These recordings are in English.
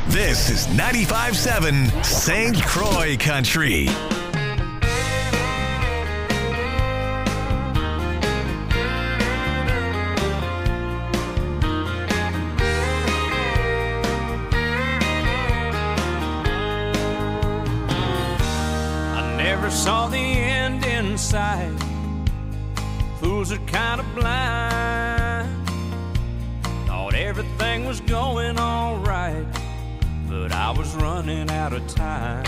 This is 95.7 St. Croix Country. I never saw the end in sight. Fools are kind of blind. Thought everything was going all right, but I was running out of time.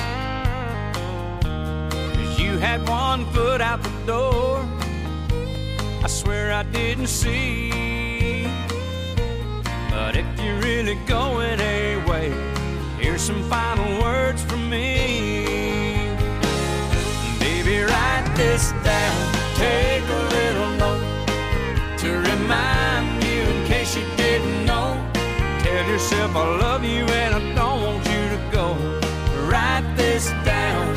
'Cause you had one foot out the door, I swear I didn't see. But if you're really going away, here's some final words from me. Baby, write this down, take a little note to remind you in case you didn't know. Tell yourself I love you and I don't want you to go. Write this down.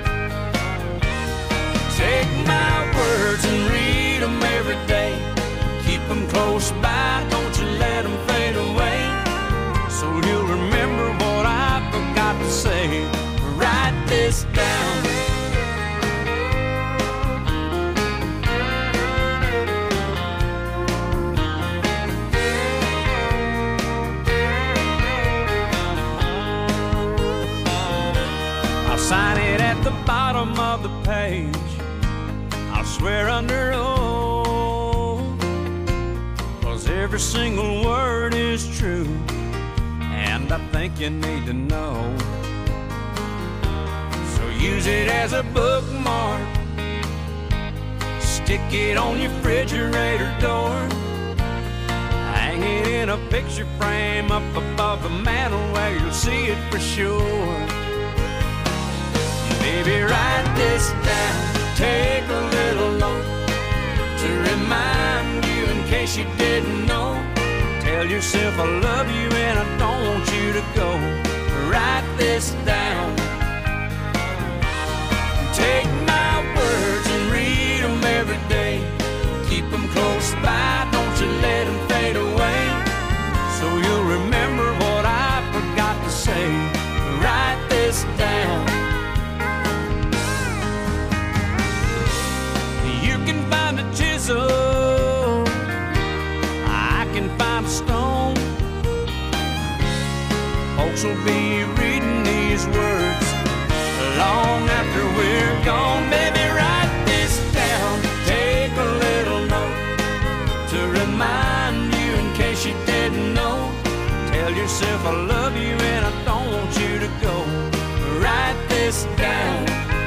Take my words and read them every day. Keep them close by, don't you let them fade away. So you'll remember what I forgot to say. Write this down. Sign it at the bottom of the page. I'll swear under oath, 'cause every single word is true, and I think you need to know. So use it as a bookmark, stick it on your refrigerator door, hang it in a picture frame up above the mantel where you'll see it for sure. Baby, write this down, take a little note to remind you in case you didn't know. Tell yourself I love you and I don't want you to go. Write this down. Take my words and read them every day. Keep them close by, don't you let them fade away. So you'll remember what I forgot to say. Write this down. Chisel, I can find a stone. Folks will be reading these words long after we're gone. Baby, write this down, take a little note to remind you in case you didn't know. Tell yourself I love you and I don't want you to go. Write this down.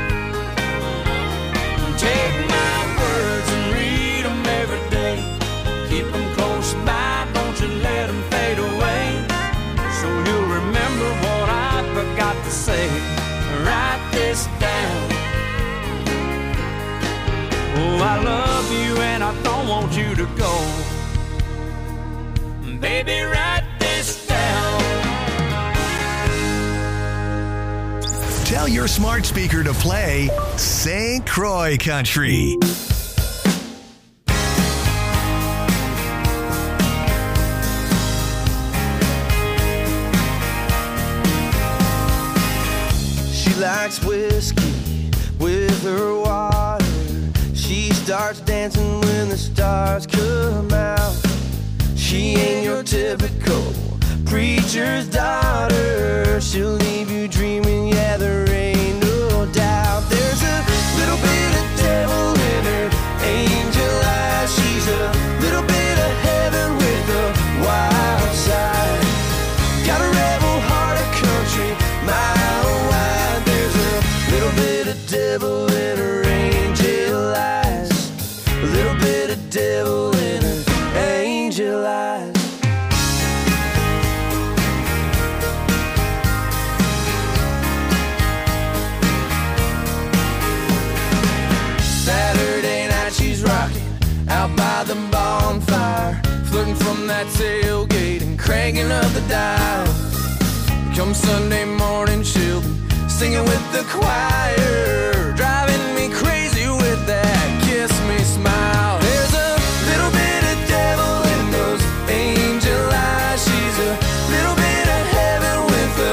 Take my words and read them every day. Keep them close by, don't you let them fade away. So you'll remember what I forgot to say. Write this down. Oh, I love you and I don't want you to go. Baby, write this down. Tell your smart speaker to play St. Croix Country. She likes whiskey with her water. She starts dancing when the stars come out. She ain't your typical preacher's daughter. She'll leave you dreaming, yeah, there ain't no doubt. There's a little bit of devil in her angel eyes. She's a little bit of heaven with a wild side. Got a rebel heart, a country mile wide. There's a little bit of devil in her angel eyes. A little bit of devil in her angel eyes. Saturday night she's rocking out by the bonfire, flirting from that tailgate and cranking up the dial. Come Sunday morning she'll be singing with the choir, driving me crazy with that kiss me smile. There's a little bit of devil in those angel eyes. She's a little bit of heaven with a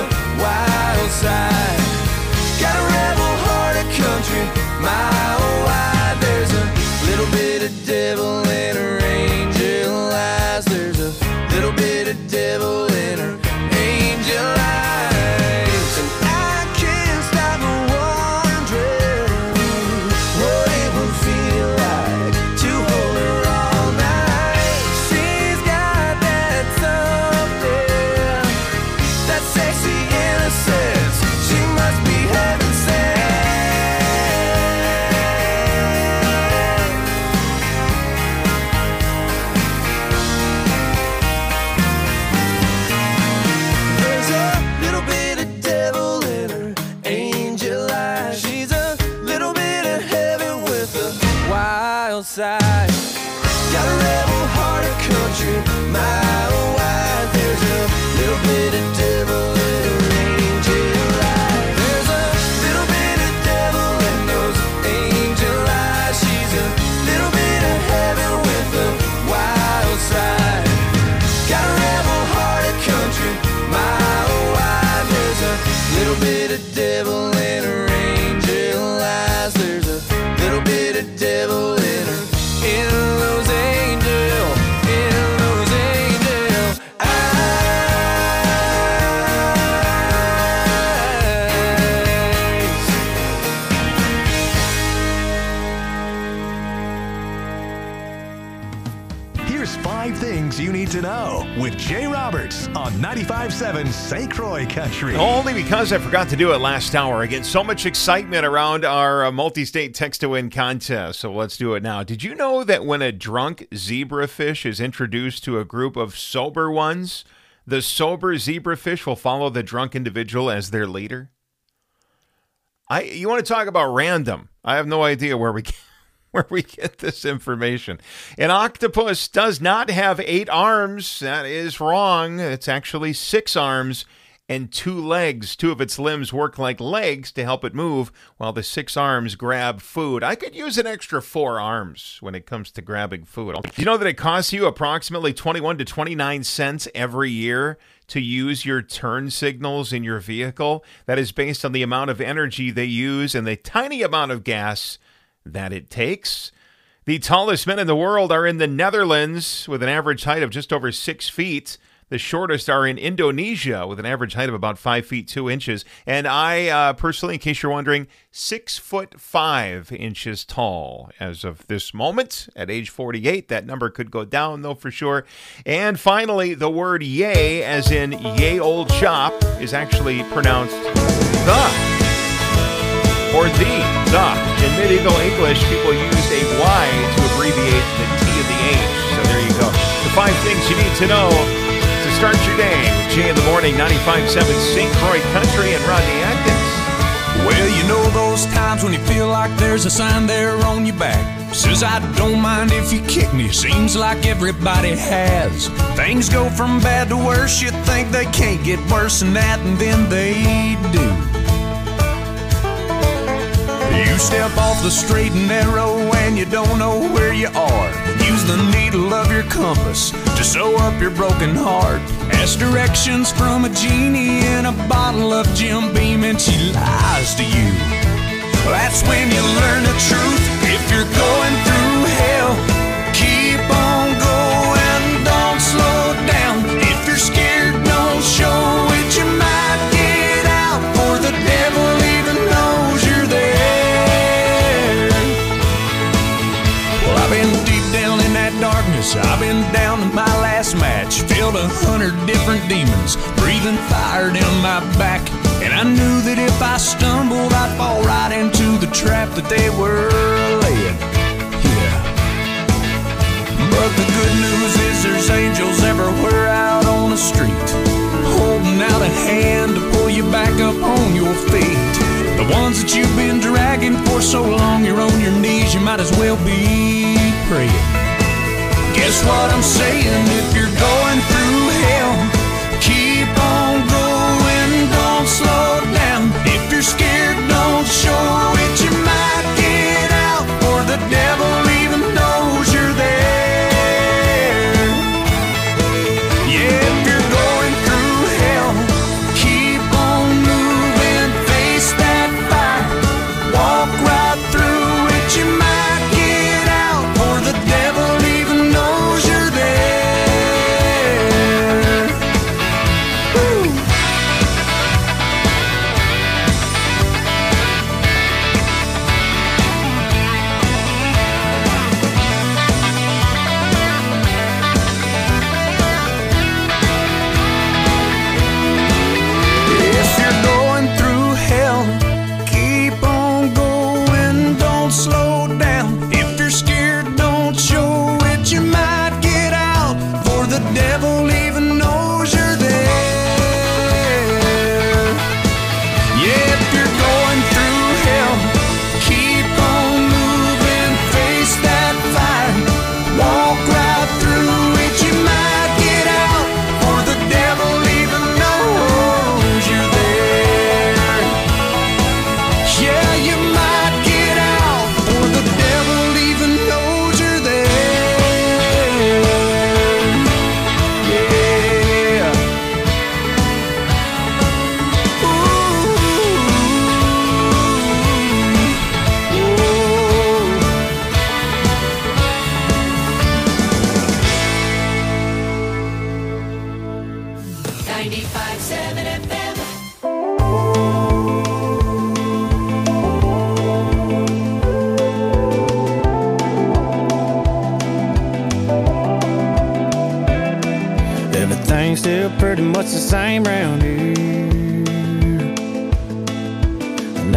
95.7 St. Croix Country. Only because I forgot to do it last hour. Again, so much excitement around our multi-state text-to-win contest, so let's do it now. Did you know that when a drunk zebrafish is introduced to a group of sober ones, the sober zebrafish will follow the drunk individual as their leader? You want to talk about random? I have no idea where we get this information. An octopus does not have 8 arms. That is wrong. It's actually 6 arms and 2 legs. 2 of its limbs work like legs to help it move, while the 6 arms grab food. I could use an extra 4 arms when it comes to grabbing food. Do you know that it costs you approximately 21 to 29 cents every year to use your turn signals in your vehicle? That is based on the amount of energy they use and the tiny amount of gas that it takes. The tallest men in the world are in the Netherlands with an average height of just over 6 feet. The shortest are in Indonesia with an average height of about 5 feet 2 inches. And I personally, in case you're wondering, 6'5" tall as of this moment at age 48. That number could go down though for sure. And finally, the word yay, as in yay old shop, is actually pronounced the. Or the. In medieval English, people used a Y to abbreviate the T and the H. So there you go. The 5 things you need to know to start your day with Jay in the Morning, 95.7 St. Croix Country and Rodney Atkins. Well, you know those times when you feel like there's a sign there on your back. Says, I don't mind if you kick me. Seems like everybody has. Things go from bad to worse. You think they can't get worse than that, and then they do. You step off the straight and narrow and you don't know where you are. Use the needle of your compass to sew up your broken heart. Ask directions from a genie in a bottle of Jim Beam and she lies to you. That's when you learn the truth. If you're going through hell, keep on going, don't slow down. If you're scared, don't show it. You might get out, for the devil even knows you're there. I've been deep down in that darkness. I've been down to my last match. Felt 100 different demons breathing fire down my back. And I knew that if I stumbled, I'd fall right into the trap that they were laying. Yeah. But the good news is there's angels everywhere out on the street, holding out a hand to pull you back up on your feet. The ones that you've been dragging for so long, you're on your knees, you might as well be praying. Guess what I'm saying? If you're going through hell, keep on going, don't slow down. If you're scared, don't show it. You might get out, for the devil even knows you're there. Yeah, if you're going through hell, keep on moving, face that fire, walk right through it. You might get out, for the devil even knows you're there.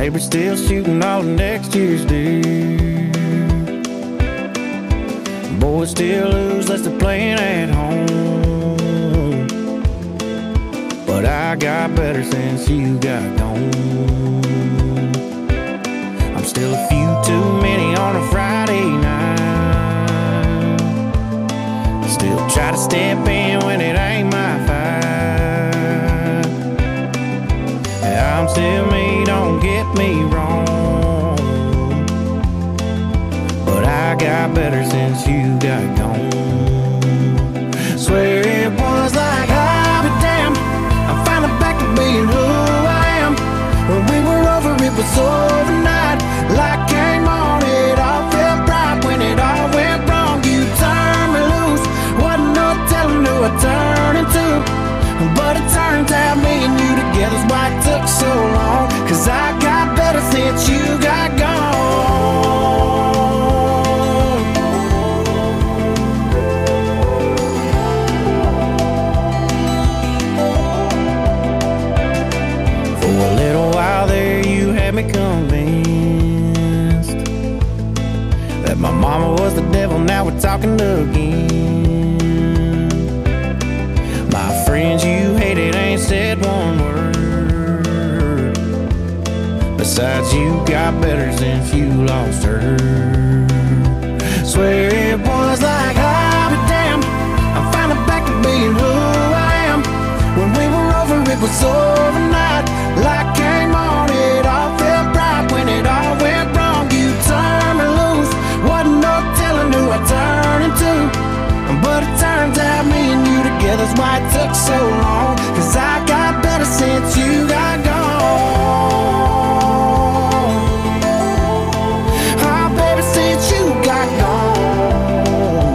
baby's still shooting all of next year's due. Boys still lose unless they're playing at home. But I got better since you got gone. I'm still a few too many on a Friday night. Still try to step in when it ain't my fight. I'm still me, don't get me wrong, but I got better since you got gone. Swear it was like I'll be damned, I'm finally back to being who I am. When we were over, it was overnight. Light came on, it all felt bright. When it all went wrong, you turned me loose. Wasn't no telling who I turned into, but it turns out me and you together's why it took so long. 'Cause I got better since you got gone. For a little while there you had me convinced that my mama was the devil, now we're talking again. My friends you hated ain't said one word. Besides, you got better since you lost her. Swear it was like I'll be damned, I'm finally back to being who I am. When we were over, it was overnight. Light came on, it all felt bright. When it all went wrong, you turned me loose. Wasn't no telling who I turned into, but it turns out me and you together's why it took so long. 'Cause I got better since you got gone. Oh, baby, since you got gone.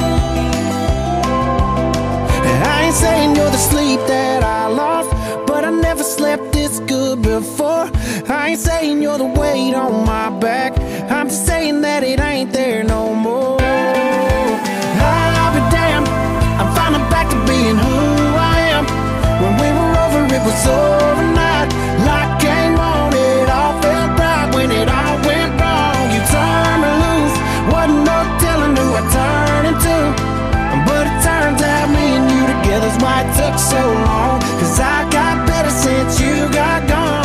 I ain't saying you're the sleep that I lost, but I never slept this good before. I ain't saying you're the weight on my back, I'm just saying that it ain't there no more. I'll be damned, I'm finally back to being who I am. When we were over, it was overnight. Light came on, it all felt bright. When it all went wrong, you turned me loose. Wasn't no telling who I turned into, but it turns out me and you together's why it took so long. 'Cause I got better since you got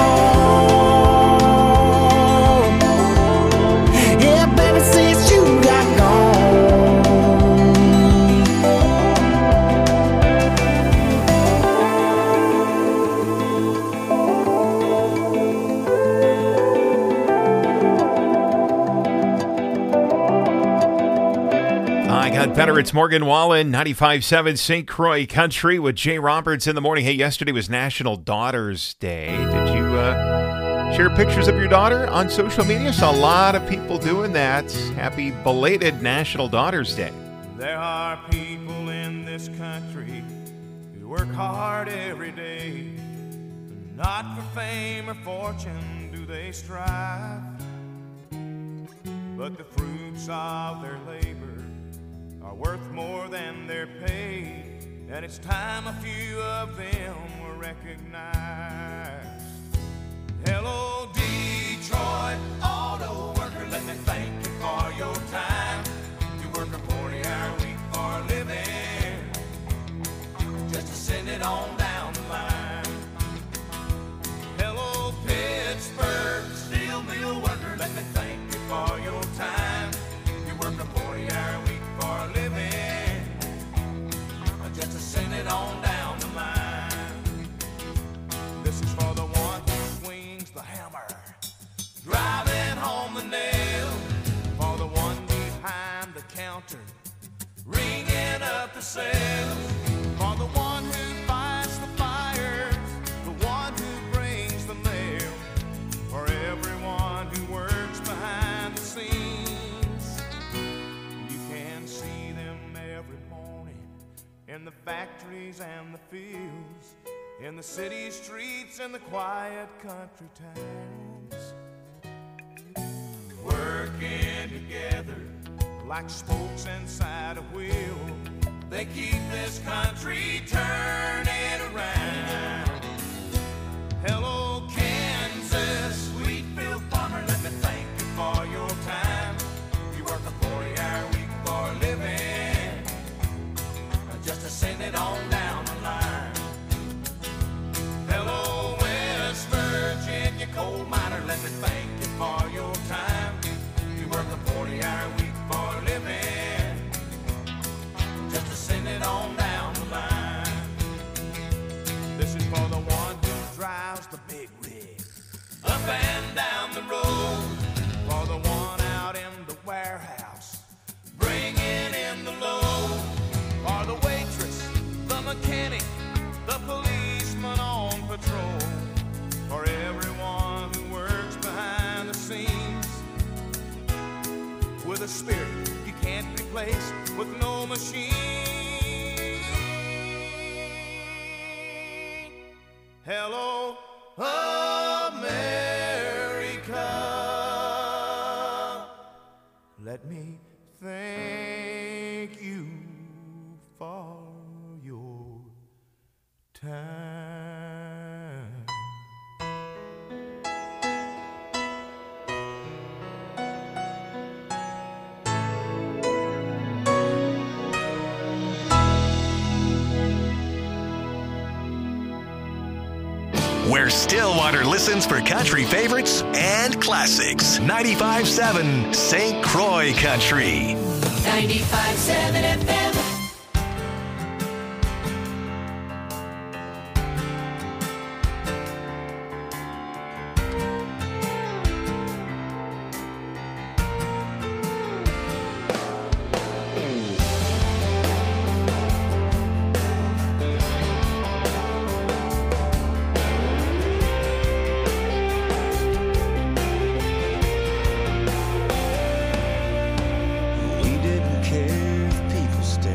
gone. Yeah, baby, since you got gone. I got better. It's Morgan Wallen, 95.7 St. Croix Country with Jay Roberts in the morning. Hey, yesterday was National Daughters Day. Did you share pictures of your daughter on social media? Saw a lot of people doing that. Happy belated National Daughters Day. There are people in this country who work hard every day. Not for fame or fortune do they strive, but the fruits of their labor are worth more than their pay, and it's time a few of them were recognized. Hello, Detroit auto worker, let me thank you for your time. You work a 40-hour week for a living, just to send it on down the line. Hello, Pittsburgh steel mill worker, let me thank you for your time. You work a 40-hour week for a living, just to send it on down the line. This is for the one who swings the hammer, driving home the nail. For the one behind the counter, ringing up the sales. For the one who fights the fires, the one who brings the mail. For everyone who works behind the scenes, you can see them every morning in the factories and the fields, in the city streets and the quiet country towns, working together like spokes inside a wheel. They keep this country turning around. Hello, Kansas, Wheatfield oh, America. Let me thank you for your time. Where Stillwater listens for country favorites and classics. 95.7 St. Croix Country. 95.7 FM. We didn't care if people stayed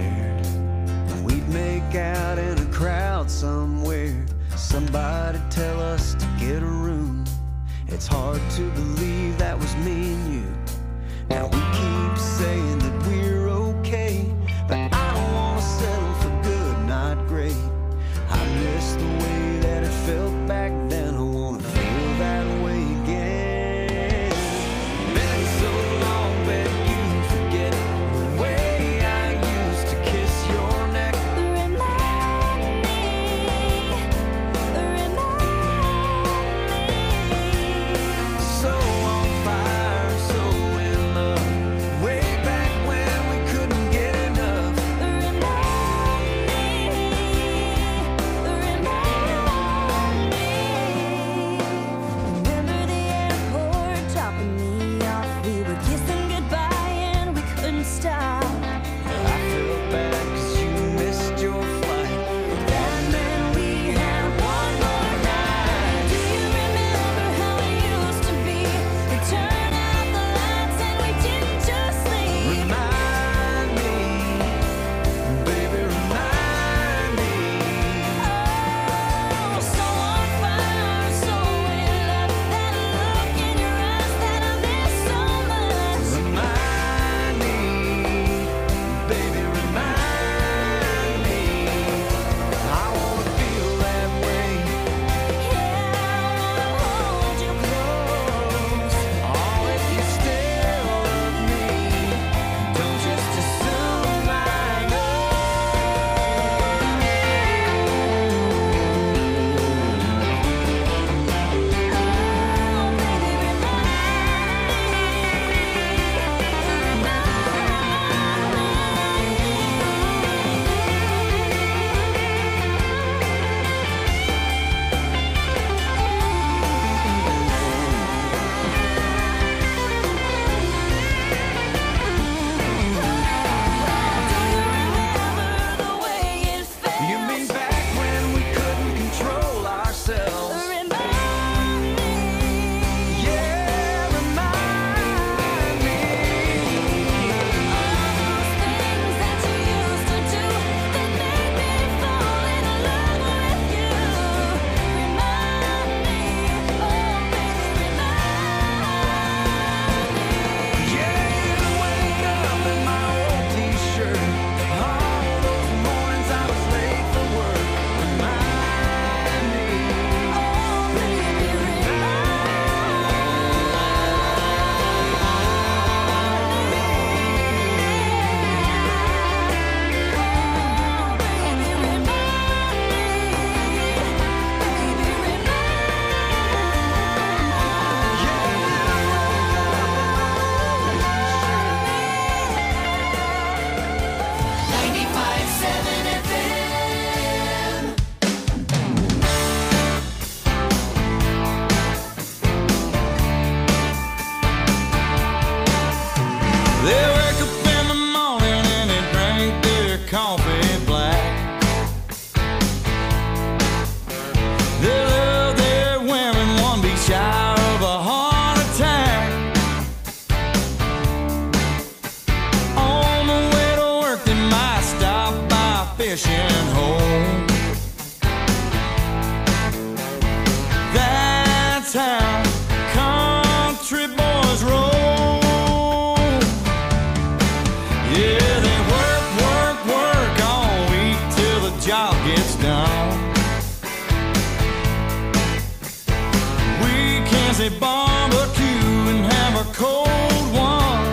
lazy barbecue and have a cold one.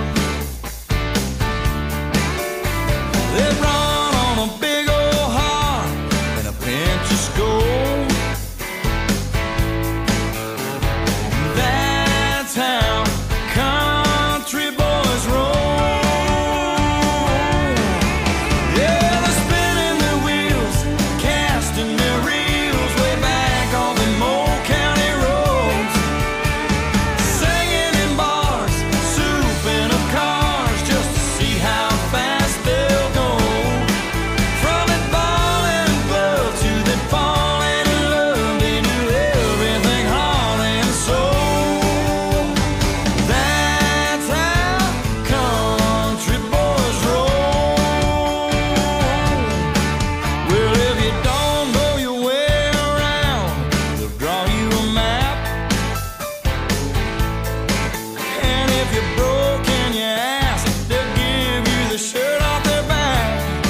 They run on a big old heart and a pinch of gold. That's how country boys roll. Yeah, they're spinning their wheels, casting their reels way back on the old county roads, singing in bars, souping up cars just to see how fast they'll go. From it balling and glove to the falling in love, they do everything heart and soul. That's how country boys roll. Well, if you don't know your way around, they'll draw you a map. And if you're broke in your ass, they'll give you the shirt off their back.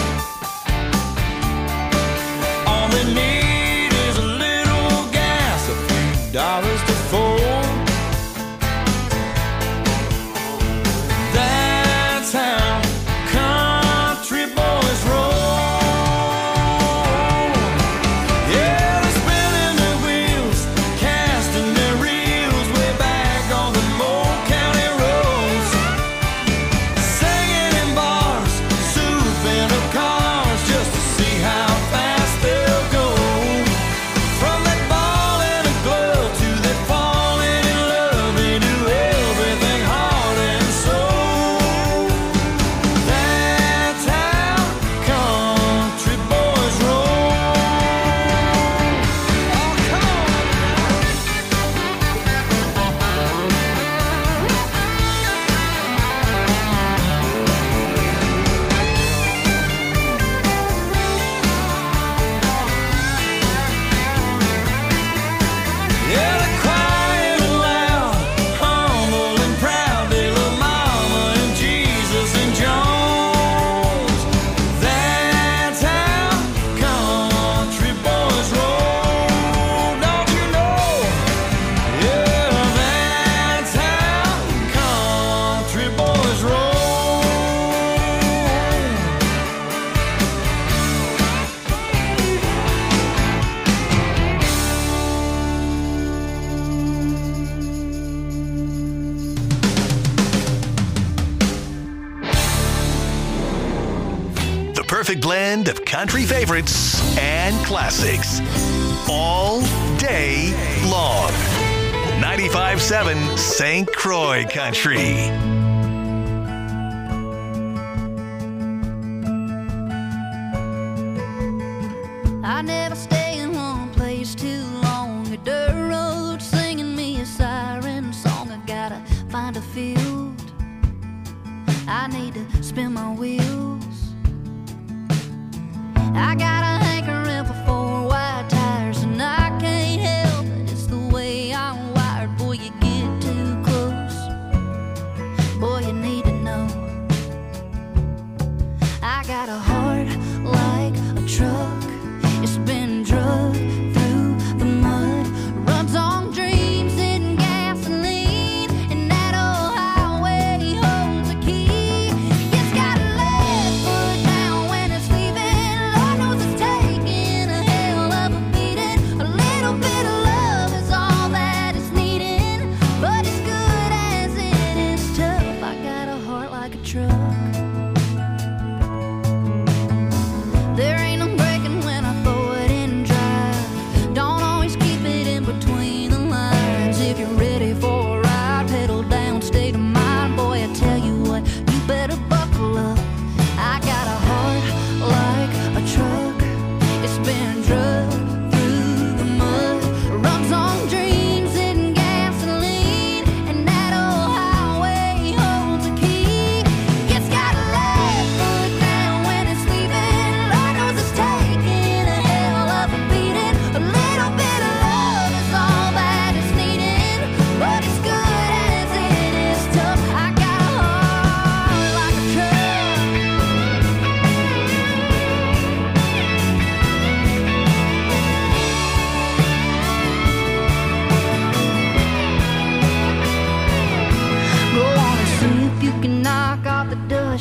All they need is a little gas, a few dollars to fold. That's how country boys roll. Yeah, they're spinning their wheels, casting their reels way back on the old county roads, singing in bars, souping up cars just to see how fast they'll go. From that ball and a glove to that falling in love, they do everything heart and soul. That's how country boys roll. Oh, come on. Yeah, they're quiet and loud, humble and proud. They love Mama and Jesus and Jones. That's how country boys roll. Don't you know? Yeah, that's how country boys roll. The perfect blend of country favorites and classics. All day long. 95.7 St. Croix Country. I never stay in one place too long. A dirt road singing me a siren song. I gotta find a field. I need to spin my wheels. I got a hankering for 4 wide tires, and I can't help it. It's the way I'm wired. Boy, you get too close. Boy, you need to know. I got a heart like a truck. It's been drugged through the mud. Runs on dreams and gasoline. And that old highway holds a key. It's got a left foot down when it's leaving. Lord knows it's taking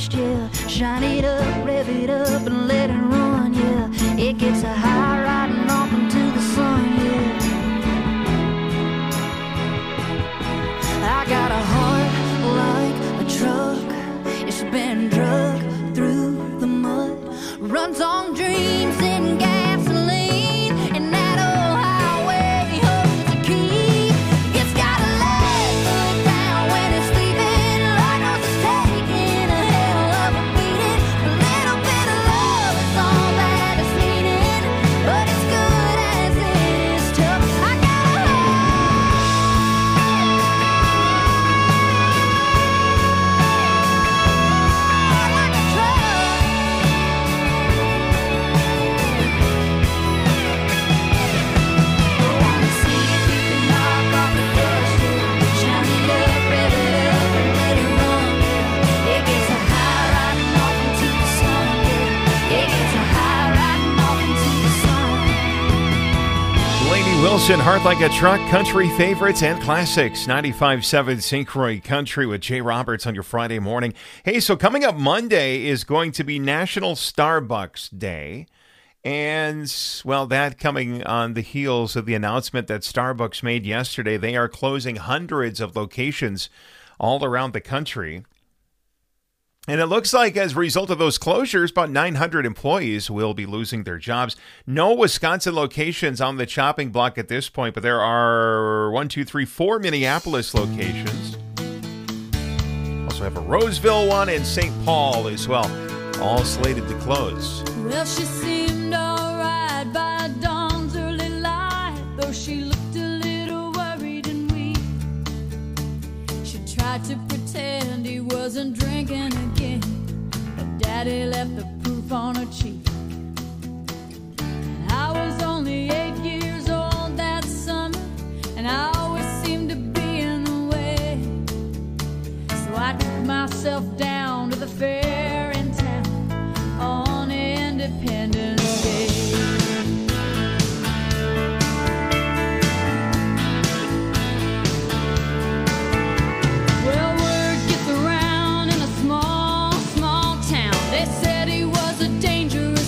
fast, yeah. Shine it up, rev it up, and let it run, yeah. It gets a high riding off into the sun, yeah. I got a heart like a truck. It's been drugged through the mud. Runs on dreams and gasoline. And that old highway holds the key. It's got a leg foot down when it's sleeping. Lord knows it's taking a hell of a beating. A little bit of love is all that it's needing. But it's good as it is tough. I got a heart like a truck. I wanna see if you can knock off the dust, yeah. Shine it up, rev it up, and let it run, yeah. It gets a high riding off into the sun, yeah. It gets a high riding off into the sun. Lainey Wilson, Heart Like a Truck, country favorites and classics. 95.7 St. Croix Country with Jay Roberts on your Friday morning. Hey, so coming up Monday is going to be National Starbucks Day. And, well, that coming on the heels of the announcement that Starbucks made yesterday. They are closing hundreds of locations all around the country. And it looks like as a result of those closures, about 900 employees will be losing their jobs. No Wisconsin locations on the chopping block at this point, but there are 4 Minneapolis locations. Also have a Roseville one and St. Paul as well, all slated to close. Well, she seemed alright by dawn's early light, though she looked a little worried and weak. She tried to pretend he wasn't drinking again, but Daddy left the proof on her cheek. I was only 8 years old that summer, and I always seemed to be in the way. So I took myself down to the fair in town on Independence Day. Well, word gets around in a small, small town. They said he was a dangerous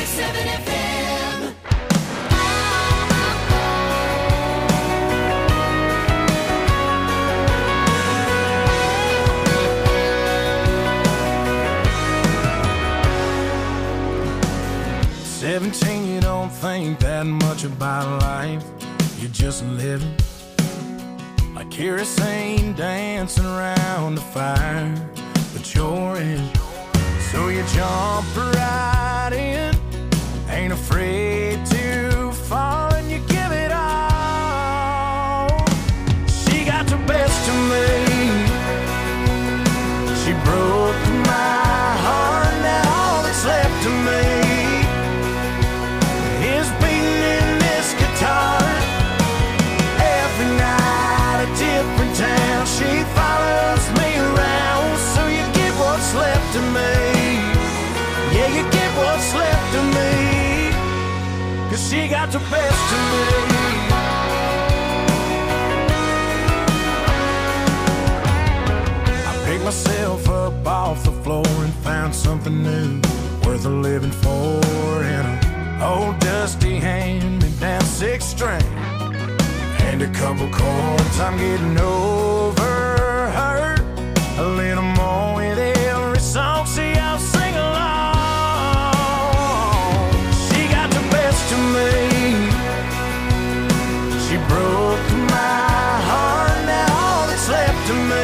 95.7 FM. You don't think that much about life. You're just living like kerosene dancing around the fire, but you're in. So you jump right in, ain't afraid to fall, and you give it all. She got the best of me. She broke my heart, now all that's left of me is beating in this guitar. Every night a different town, she follows me around. So you get what's left of me. Yeah, you get what's left of me, 'cause she got the best of me. I picked myself up off the floor and found something new, worth a living for, and a old dusty hand-me-down 6-string and a couple chords. I'm getting over her a little more with every song. See, I'll sing along. She got the best of me. She broke my heart, now all that's left of me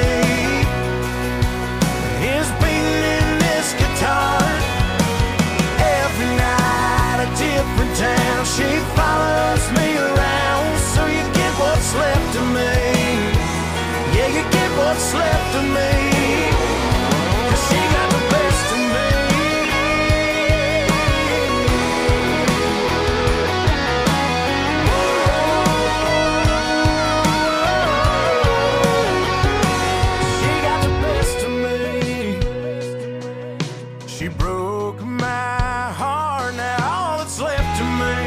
is beating in this guitar. Every night a different town, she follows me around. So you get what's left of me. Yeah, you get what's left of me, 'cause she got the best of me. She got the best of me. She broke my heart, now all that's left of me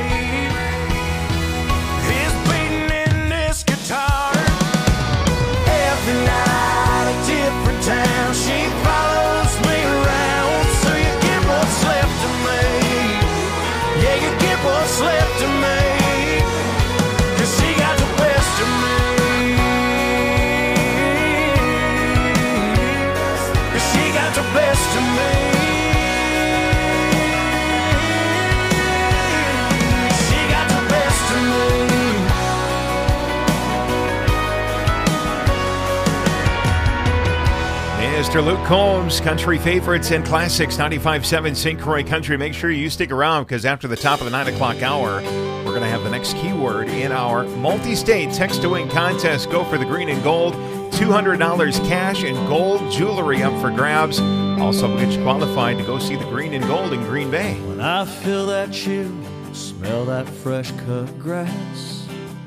is beating in this guitar. Every night a different town, she follows me around. So you get what's left of me. Yeah, you get what's left of me, 'cause she got the best of me. 'Cause she got the best of me. She got the best of me. Mr. Luke Combs, Country Favorites and Classics, 95.7 St. Croix Country. Make sure you stick around, because after the top of the 9 o'clock hour, we're going to have the next keyword in our multi-state text-to-win contest. Go for the green and gold, $200 cash and gold jewelry up for grabs. Also, we'll get you qualified to go see the green and gold in Green Bay. When I feel that chill, smell that fresh cut grass,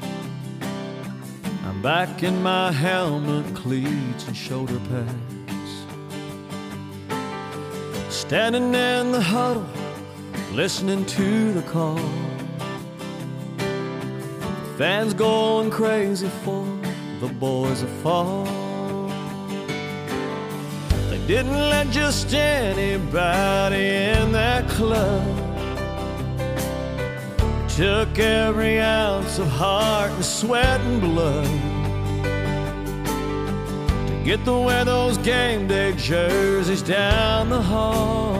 I'm back in my helmet, cleats, and shoulder pads. Standing in the huddle, listening to the call. Fans going crazy for the boys that fall. They didn't let just anybody in that club. Took every ounce of heart and sweat and blood to get to wear those game day jerseys down the hall.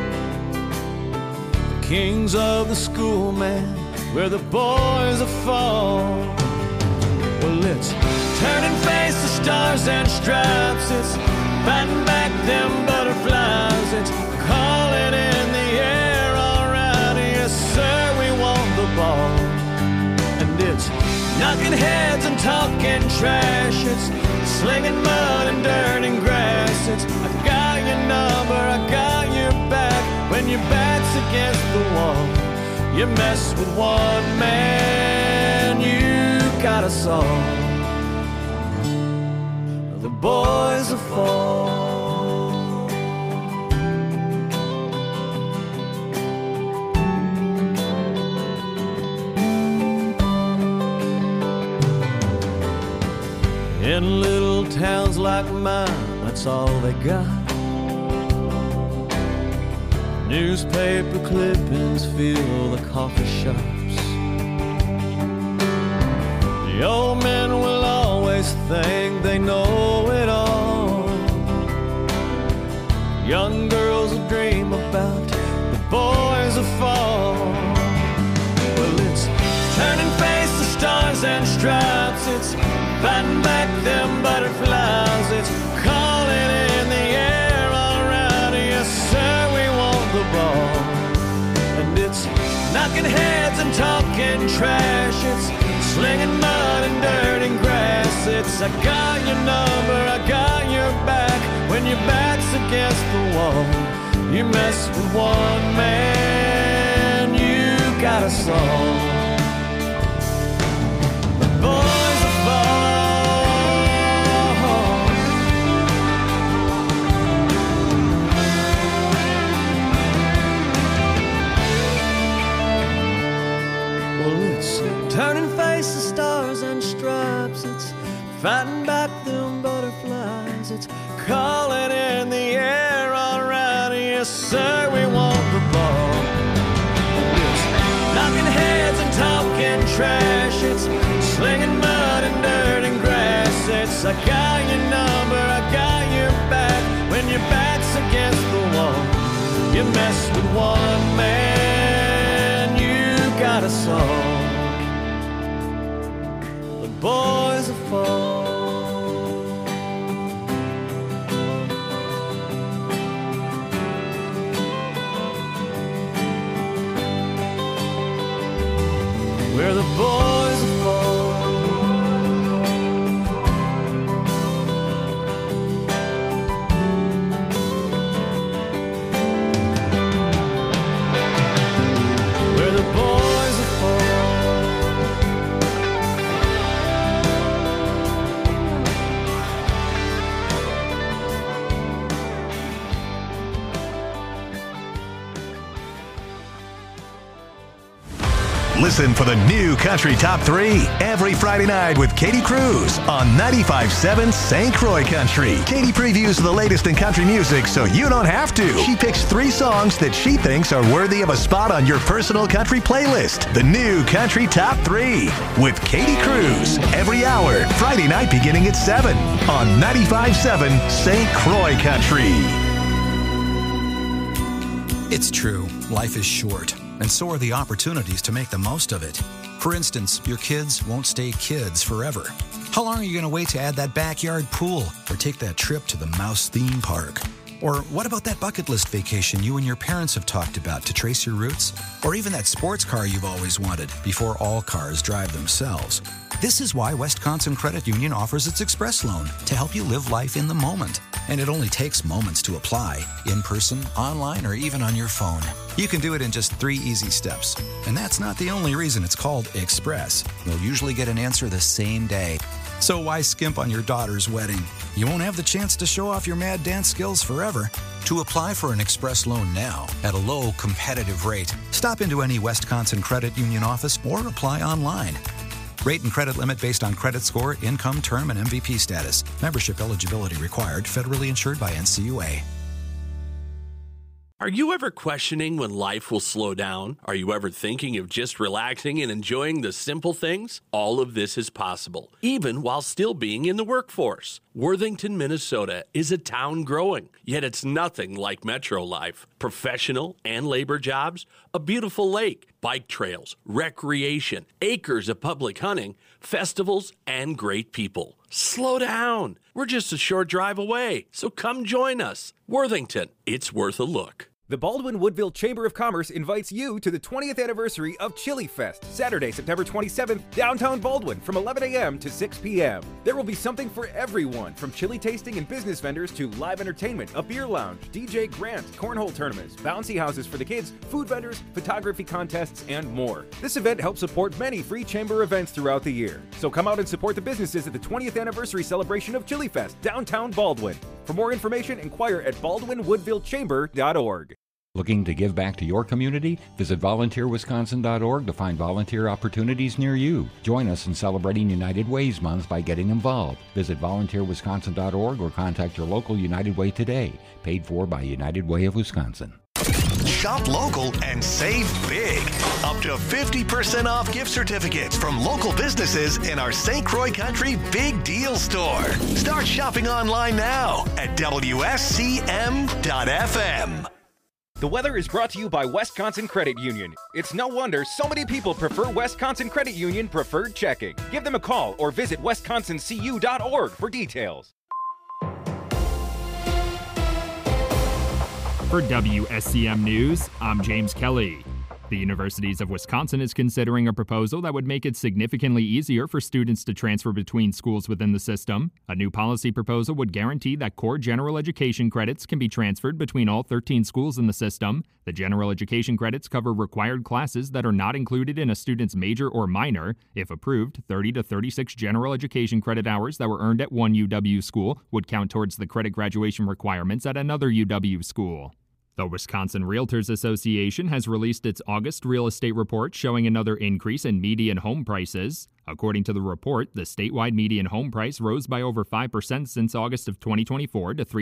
The kings of the school, man, where the boys are fall. Well, it's turning face to stars and stripes. It's fighting back them butterflies. It's calling in the air, all right, yes sir, we want the ball. And it's knocking heads and talking trash. It's slinging mud and dirt and grass. It's I got your number, I got your back. When your back's against the wall, you mess with one man, you got us all. The boys are fall. In little towns like mine, that's all they got. Newspaper clippings fill the coffee shops. The old men will always think they know it all. Young girls will dream about the boys of fall. Well, it's turning face to stars and stripes. It's fighting back them butterflies. It's calling in the air all around. Yes, sir, we want the ball. And it's knocking heads and talking trash. It's slinging mud and dirt and grass. It's I got your number, I got your back. When your back's against the wall, you mess with one man, you got us all. The boys of turning faces, stars and stripes. It's fighting back them butterflies. It's calling in the air all around. Yes, sir, we want the ball. It's knocking heads and talking trash. It's slinging mud and dirt and grass. It's I got your number, I got your back. When your back's against the wall, you mess with one man, you got us all. Boys of fall. We're the boys of fall. We're the boys of fall. Listen for the new Country Top 3 every Friday night with Katie Cruz on 95.7 St. Croix Country. Katie previews the latest in country music so you don't have to. She picks 3 songs that she thinks are worthy of a spot on your personal country playlist. The new Country Top 3 with Katie Cruz every hour, Friday night beginning at 7 on 95.7 St. Croix Country. It's true, life is short, and so are the opportunities to make the most of it. For instance, your kids won't stay kids forever. How long are you going to wait to add that backyard pool or take that trip to the Mouse theme park? Or what about that bucket list vacation you and your parents have talked about to trace your roots? Or even that sports car you've always wanted before all cars drive themselves? This is why Wisconsin Credit Union offers its Express Loan to help you live life in the moment. And it only takes moments to apply, in person, online, or even on your phone. You can do it in just 3 easy steps. And that's not the only reason it's called Express. You'll usually get an answer the same day. So why skimp on your daughter's wedding? You won't have the chance to show off your mad dance skills forever. To apply for an Express Loan now at a low, competitive rate, stop into any Wisconsin Credit Union office or apply online. Rate and credit limit based on credit score, income, term, and MVP status. Membership eligibility required. Federally insured by NCUA. Are you ever questioning when life will slow down? Are you ever thinking of just relaxing and enjoying the simple things? All of this is possible, even while still being in the workforce. Worthington, Minnesota is a town growing, yet it's nothing like metro life. Professional and labor jobs, a beautiful lake, bike trails, recreation, acres of public hunting, festivals, and great people. Slow down. We're just a short drive away, so come join us. Worthington, it's worth a look. The Baldwin-Woodville Chamber of Commerce invites you to the 20th anniversary of Chili Fest, Saturday, September 27th, downtown Baldwin from 11 a.m. to 6 p.m. There will be something for everyone, from chili tasting and business vendors to live entertainment, a beer lounge, DJ Grant, cornhole tournaments, bouncy houses for the kids, food vendors, photography contests, and more. This event helps support many free chamber events throughout the year. So come out and support the businesses at the 20th anniversary celebration of Chili Fest, downtown Baldwin. For more information, inquire at baldwinwoodvillechamber.org. Looking to give back to your community? Visit volunteerwisconsin.org to find volunteer opportunities near you. Join us in celebrating United Way's Month by getting involved. Visit volunteerwisconsin.org or contact your local United Way today. Paid for by United Way of Wisconsin. Shop local and save big. Up to 50% off gift certificates from local businesses in our St. Croix Country Big Deal Store. Start shopping online now at WSCM.FM. The weather is brought to you by Wisconsin Credit Union. It's no wonder so many people prefer Wisconsin Credit Union Preferred Checking. Give them a call or visit wisconsincu.org for details. For WSCM News, I'm James Kelly. The Universities of Wisconsin is considering a proposal that would make it significantly easier for students to transfer between schools within the system. A new policy proposal would guarantee that core general education credits can be transferred between all 13 schools in the system. The general education credits cover required classes that are not included in a student's major or minor. If approved, 30 to 36 general education credit hours that were earned at one UW school would count towards the credit graduation requirements at another UW school. The Wisconsin Realtors Association has released its August real estate report showing another increase in median home prices. According to the report, the statewide median home price rose by over 5% since August of 2024 to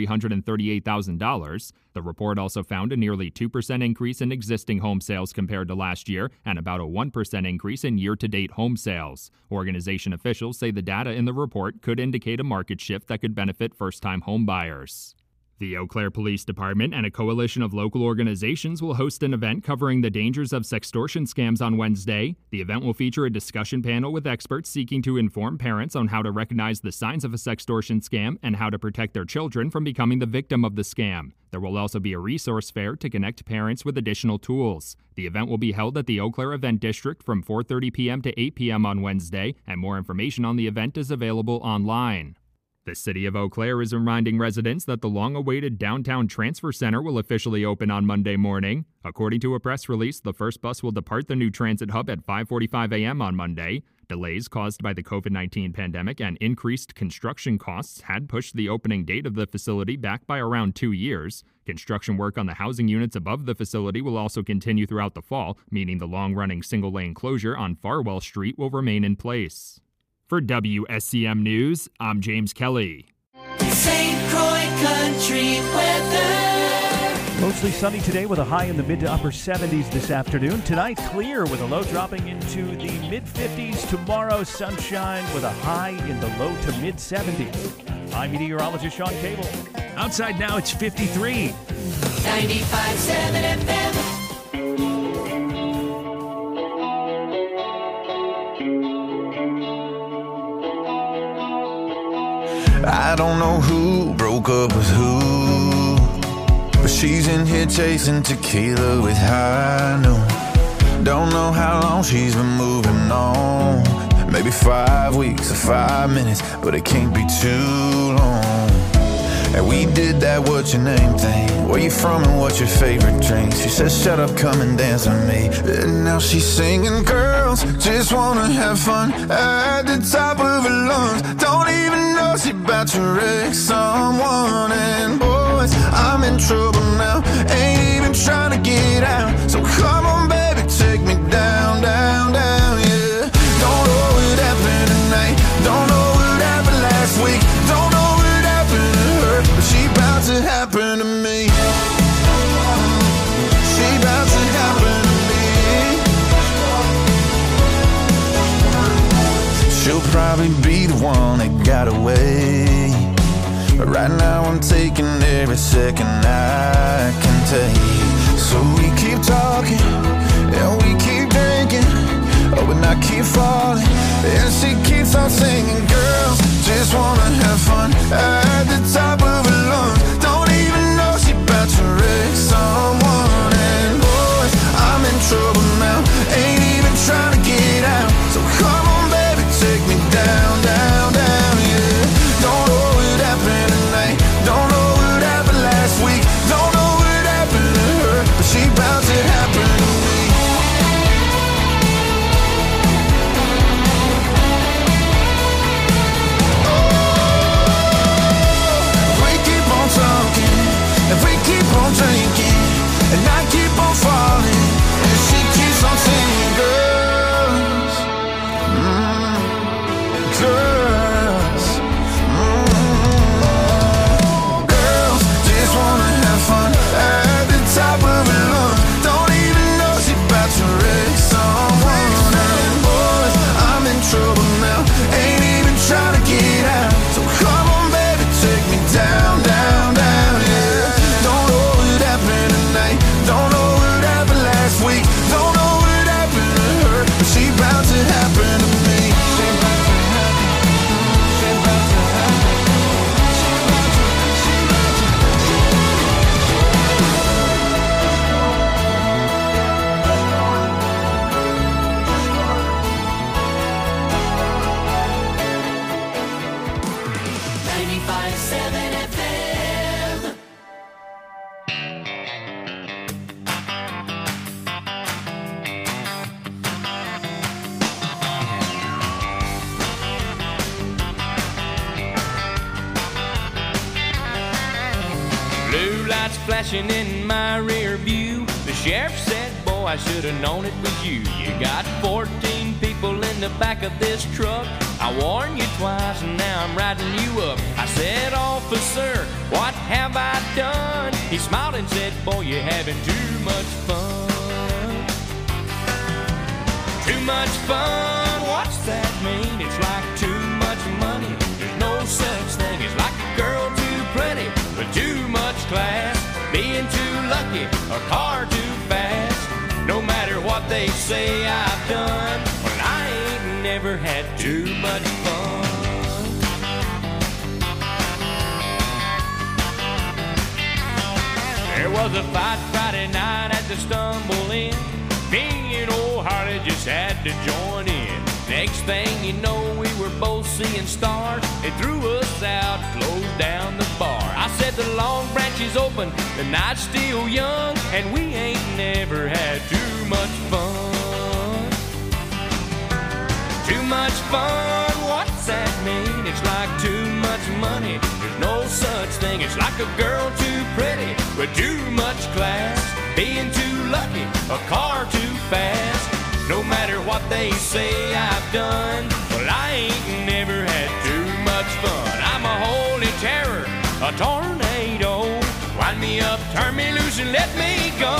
$338,000. The report also found a nearly 2% increase in existing home sales compared to last year and about a 1% increase in year-to-date home sales. Organization officials say the data in the report could indicate a market shift that could benefit first-time home buyers. The Eau Claire Police Department and a coalition of local organizations will host an event covering the dangers of sextortion scams on Wednesday. The event will feature a discussion panel with experts seeking to inform parents on how to recognize the signs of a sextortion scam and how to protect their children from becoming the victim of the scam. There will also be a resource fair to connect parents with additional tools. The event will be held at the Eau Claire Event District from 4:30 p.m. to 8 p.m. on Wednesday, and more information on the event is available online. The city of Eau Claire is reminding residents that the long-awaited downtown transfer center will officially open on Monday morning. According to a press release, the first bus will depart the new transit hub at 5:45 a.m. on Monday. Delays caused by the COVID-19 pandemic and increased construction costs had pushed the opening date of the facility back by around 2 years. Construction work on the housing units above the facility will also continue throughout the fall, meaning the long-running single-lane closure on Farwell Street will remain in place. For WSCM News, I'm James Kelly. St. Croix Country weather. Mostly sunny today with a high in the mid to upper 70s this afternoon. Tonight, clear with a low dropping into the mid-50s. Tomorrow, sunshine with a high in the low to mid-70s. I'm meteorologist Sean Cable. Outside now, it's 53. 95.7 FM. I don't know who broke up with who, but she's in here chasing tequila with high noon. Don't know how long she's been moving on. Maybe 5 weeks or 5 minutes, but it can't be too long. And we did that what's your name thing. Where you from and what's your favorite drink? She says shut up, come and dance with me. And now she's singing, girls just wanna have fun at the top of her lungs. Don't even know she about to wreck someone. And boys, I'm in trouble now, ain't even trying to get out. So come on baby, take me down, down, down, yeah. Don't know what happened tonight, don't know what happened last week, don't know what happened to her, but she about to happen to me. She about to happen to me. She'll probably be the one that got away. But right now I'm taking every second I can take. So we keep talking and we keep drinking, oh, but I keep falling and she keeps on singing. Girls just wanna have fun at the top of her lungs. Don't even know she about to wreck someone. And boys, I'm in trouble now, ain't even trying to get out. So come on baby, take me down, down, down, yeah. Don't know what happened tonight, don't know what happened last week, don't know what happened to her, but she about to happen to me. Oh, we Blue lights flashing in my rear view. The sheriff said, boy, I should have known it was you. You got 14 people in the back of this truck. I warned you twice and now I'm riding you up. I said, officer, what have I done? He smiled and said, boy, you're having too much fun. Too much fun, what's that mean? It's like too much money. There's no such thing as like a girl too pretty with too much class, being too lucky, a car too fast. No matter what they say I've done, well, I ain't never had too much fun. There was a fight Friday night at the Stumble Inn. Me and old Harley just had to join in. Next thing you know, we were both seeing stars. They threw us out, closed down the bar. I said the Long Branch is open, the night's still young, and we ain't never had too much fun. Too much fun, what's that mean? It's like too much money. There's no such thing. It's like a girl too pretty with too much class, being too lucky, a car too fast. No matter what they say I've done, well, I ain't never had too much fun. I'm a holy terror, a tornado. Wind me up, turn me loose, and let me go.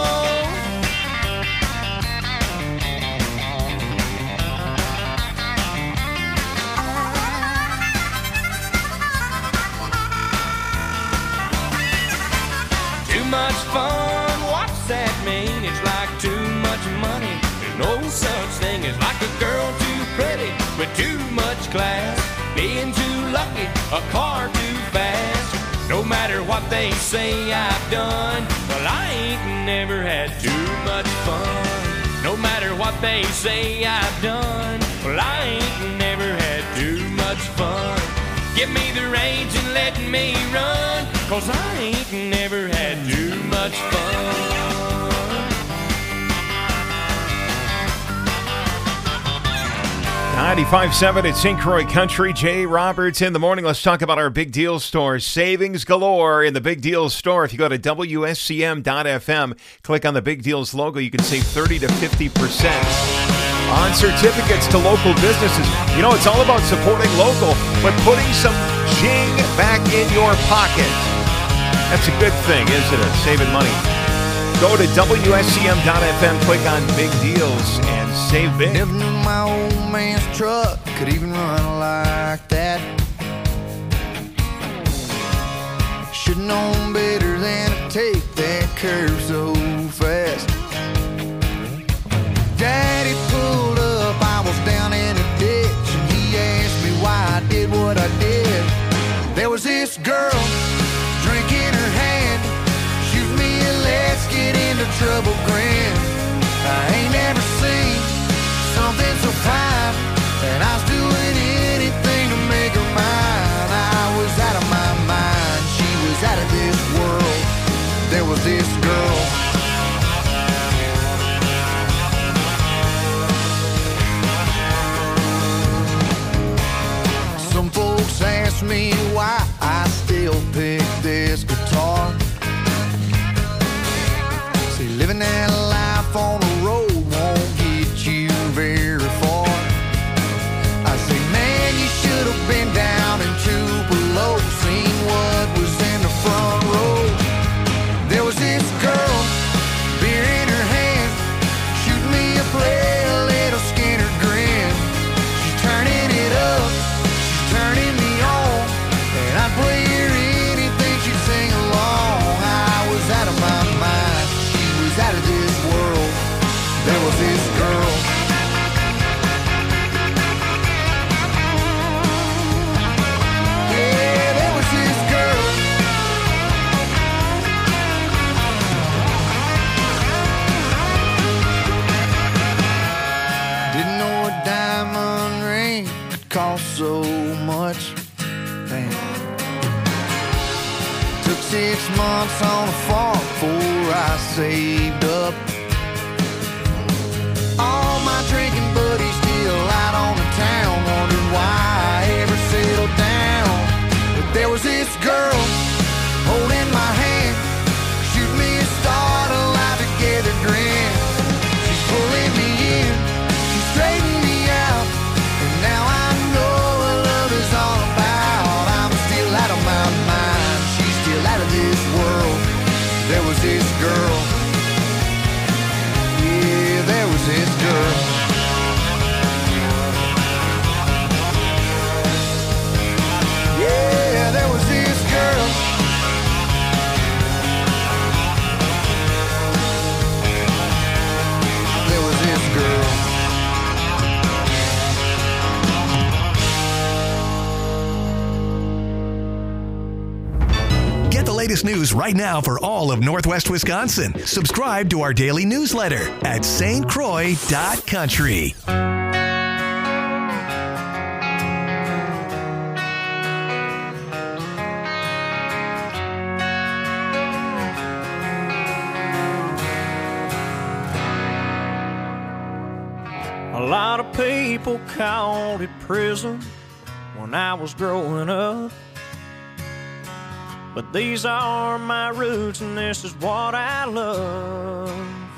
Too much fun, what's that mean? It's like too much money. No such thing as like a girl too pretty with too much class, being too lucky, a car too fast. No matter what they say I've done, well, I ain't never had too much fun. No matter what they say I've done, well, I ain't never had too much fun. Give me the reins and let me run, 'cause I ain't never had too much fun. 95.7 at St. Croix Country. Jay Roberts in the morning. Let's talk about our Big Deal store. Savings galore in the Big Deals store. If you go to WSCM.FM, click on the Big Deals logo, you can save 30 to 50% on certificates to local businesses. You know, it's all about supporting local, but putting some jing back in your pocket. That's a good thing, isn't it? Saving money. Go to WSCM.FM, click on Big Deals, and save big. Never knew my old man's truck could even run like that. Should've known better than to take that curve so fast. Daddy pulled up, I was down in a ditch, and he asked me why I did what I did. There was this girl, drink in her hand, shoot me a let's get into trouble grin. I ain't never seen something so fine, and I was doing anything to make her mine. I was out of my mind, she was out of this world. There was this girl. Some folks ask me why I still pick this guitar. See, living that life on the road won't get you very far. I say, man, you should have been down in Tupelo, seen what was in the front row. There was this girl, beer in her hand, shooting me a play, a little Skinner grin. She's turning it up, she's turning me on, and I'd play her anything, she'd sing along. I was out of my mind, she was out of this world. There was this girl. Yeah, there was this girl. Didn't know a diamond ring could cost so much. Man. Took 6 months on a farm before I saved up. All my drinking buddies still out on the town, wondered why I ever settled down. But there was this girl holding my hand. this girl. Yeah, there was this girl. Yeah, there was this girl. There was this girl. Get the latest news right now for all of Northwest Wisconsin. Subscribe to our daily newsletter at stcroix.country. A lot of people called it prison when I was growing up. But these are my roots and this is what I love.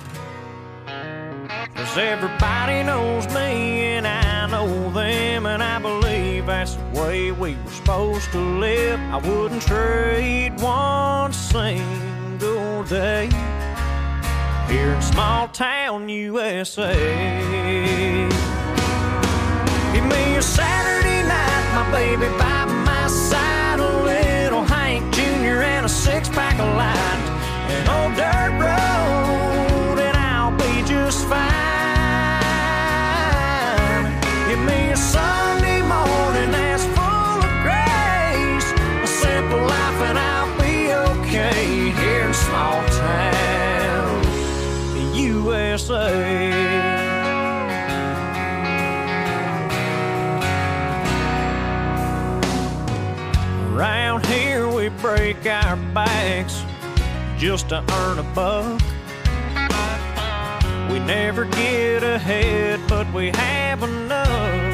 'Cause everybody knows me and I know them, and I believe that's the way we were supposed to live. I wouldn't trade one single day here in small town USA. Give me a Saturday night, my baby by my side, a little Hank Jr. and a six-pack of light, an old dirt road, and I'll be just fine. Give me a Sunday morning that's full of grace, a simple life, and I'll be okay here in small town USA. Around here we break our backs just to earn a buck. We never get ahead, but we have enough.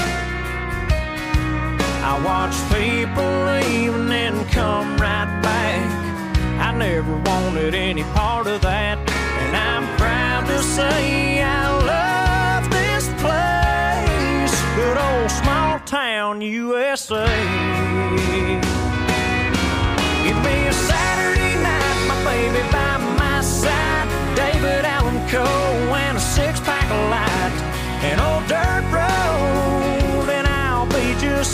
I watch people leave and then come right back. I never wanted any part of that, and I'm proud to say I love this place, good old small town USA. Give me a Saturday night, my baby by my side, David Allen Coe and a six-pack of light, an old dirt road, and I'll be just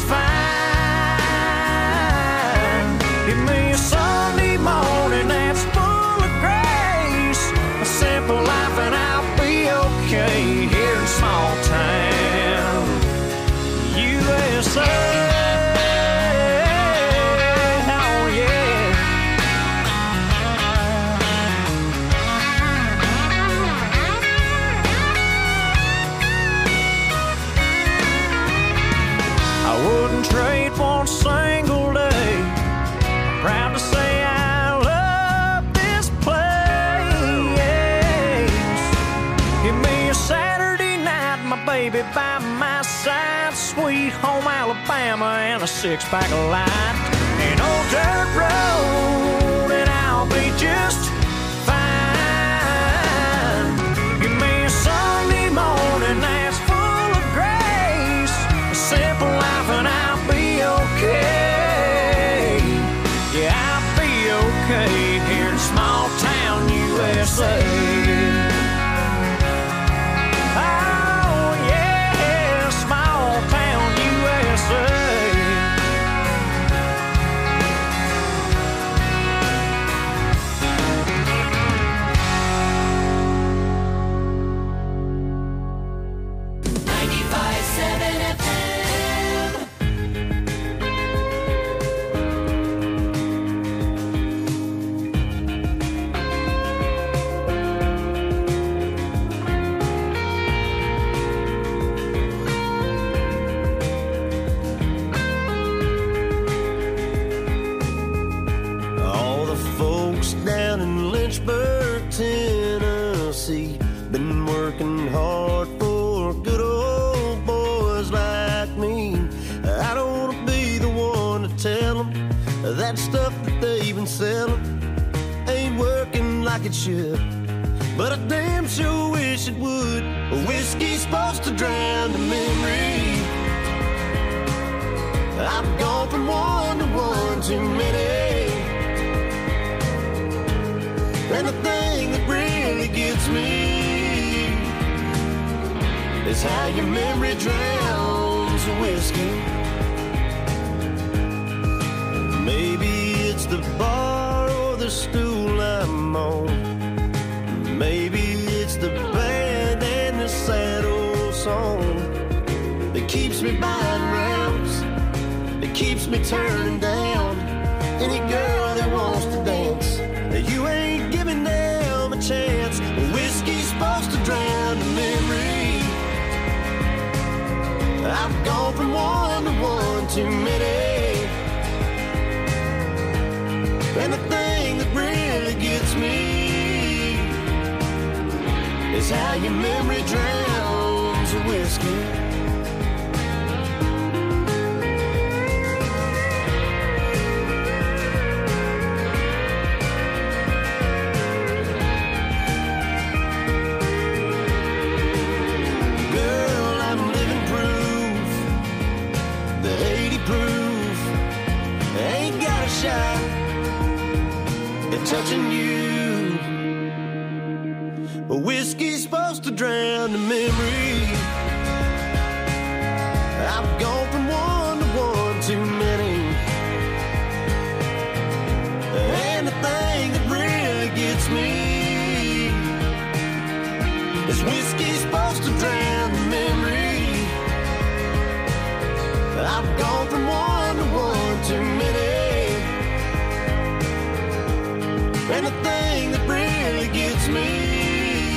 fine. Give me a Sunday morning that's full of grace, a simple life, and I'll be okay here in small town USA. Trade one single day. Proud to say I love this place. Give me a Saturday night, my baby by my side, sweet home Alabama and a six-pack of light, an old dirt road, and I'll be just fine. Give me a Sunday morning that's full of grace, a simple life, and I'll be okay. Yeah, I'll be okay here in small town USA. Oh yeah, small town USA. Down in Lynchburg, Tennessee, been working hard for good old boys like me. I don't want to be the one to tell them that stuff that they've been selling ain't working like it should, but I damn sure wish it would. Whiskey's supposed to drown the memory. I've gone from one to one too many. is how your memory drowns the whiskey. Maybe it's the bar or the stool I'm on. Maybe it's the band and the sad old song that keeps me buying rounds, that keeps me turning down any girl that wants to dance. You ain't giving them a chance. Whiskey's supposed to drown the memory. I've gone from one to one too many, and the thing that really gets me is how your memory drowns the whiskey. Touching you, but whiskey's supposed to drown the memory. I've gone from one to one too many, and the thing that really gets me is whiskey's supposed to drown the memory. I've gone from one to one too many, and the thing that really gets